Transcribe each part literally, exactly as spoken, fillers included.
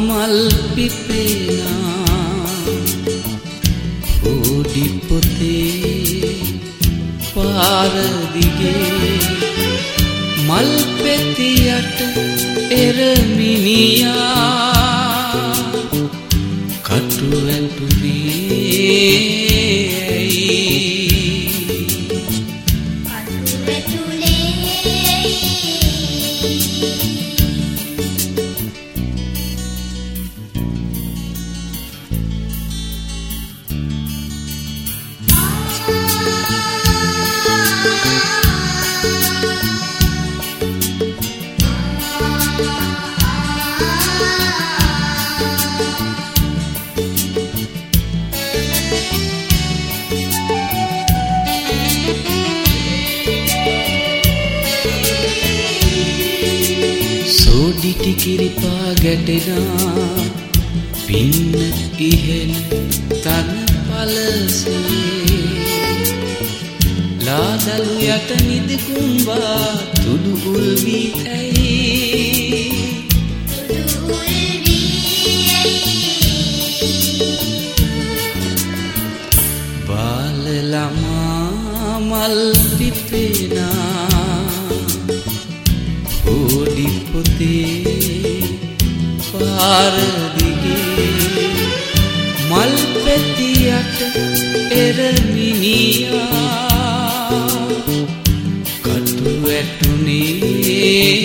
මල් පිපෙනා හොඩි පොතේ පාර දිගේ මල් පෙතියට එරමිනියා කටු ඇතුනේ සෝඩිටි කිරිපා ගැටෙනා පින්න ඉහෙල තන පලසේ ලාදලු යට නිදිකුම්බා තුඩු උල්වී ඇයි බාල ළමා මල් පිපෙනා හොඩි පොතේ පාර දිගේ මල් පෙතියට එරමිනියා කටු ඇතුනේ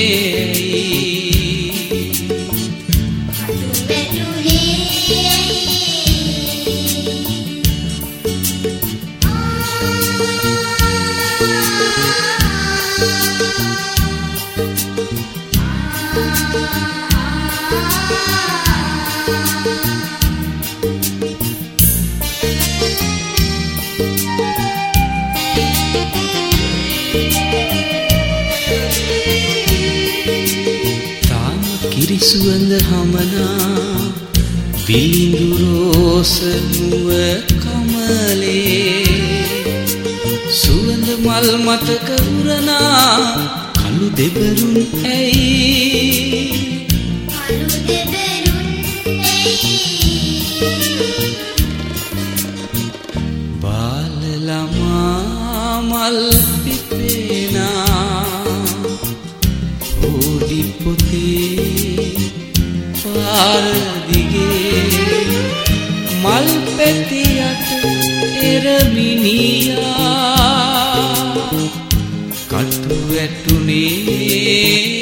කිරිසුවඳ හමනා විලිඳු රෝස මුව කමලේ සුවඳ මල් මතක උරනා කළු දෙබරුන් ඇයි කළු දෙබරුන් ඇයි බාල ළමා මල් පිපෙනා හොඩි පොතේ පාර දිගේ මල් පෙතියට එරමිනියා කටු ඇතුනේ